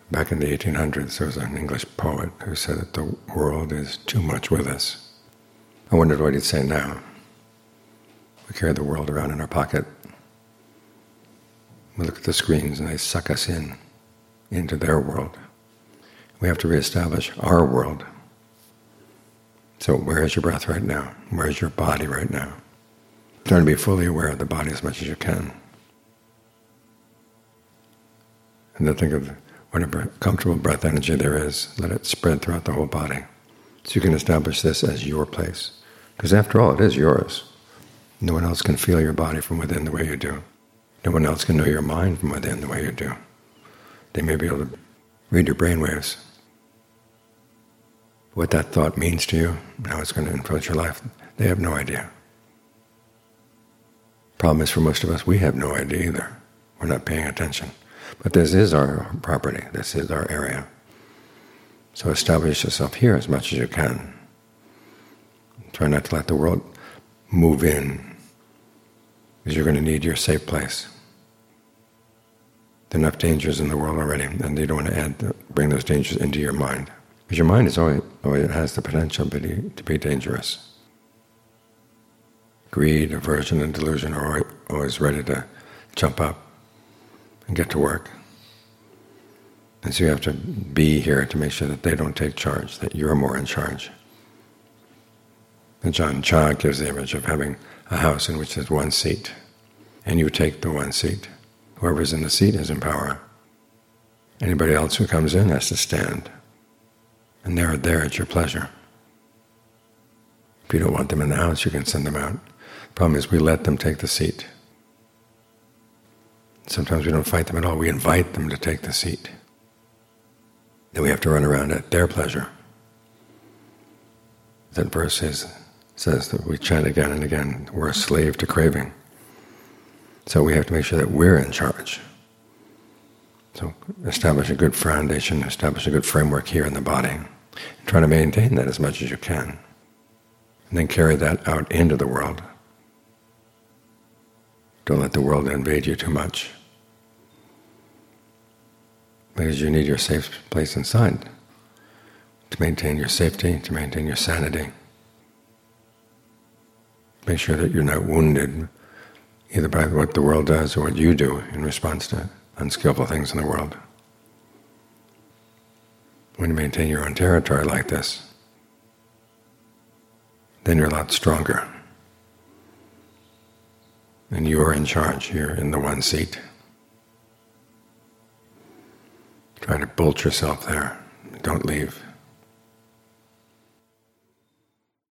Back in the 1800s, there was an English poet who said that the world is too much with us. I wondered what he'd say now. We carry the world around in our pocket. We look at the screens and they suck us into their world. We have to reestablish our world. So where is your breath right now? Where is your body right now? Try to be fully aware of the body as much as you can. And then think of whatever comfortable breath energy there is, let it spread throughout the whole body. So you can establish this as your place. Because after all, it is yours. No one else can feel your body from within the way you do. No one else can know your mind from within the way you do. They may be able to read your brainwaves. What that thought means to you, how it's going to influence your life, they have no idea. Problem is, for most of us, we have no idea either. We're not paying attention. But this is our property. This is our area. So establish yourself here as much as you can. Try not to let the world move in, because you're going to need your safe place. There are enough dangers in the world already, and you don't want to bring those dangers into your mind. Because your mind is always has the potential to be dangerous. Greed, aversion, and delusion are always ready to jump up and get to work. And so you have to be here to make sure that they don't take charge, that you're more in charge. And Ajaan Chah gives the image of having a house in which there's one seat, and you take the one seat. Whoever's in the seat is in power. Anybody else who comes in has to stand. And they're there at your pleasure. If you don't want them in the house, you can send them out. The problem is we let them take the seat. Sometimes we don't fight them at all. We invite them to take the seat. Then we have to run around at their pleasure. That verse says that we chant again and again, we're a slave to craving. So we have to make sure that we're in charge. So establish a good foundation, establish a good framework here in the body. And try to maintain that as much as you can. And then carry that out into the world. Don't let the world invade you too much. Because you need your safe place inside to maintain your safety, to maintain your sanity. Make sure that you're not wounded either by what the world does or what you do in response to unskillful things in the world. When you maintain your own territory like this, then you're a lot stronger. And you're in charge. You're in the one seat. Try to bolt yourself there. Don't leave.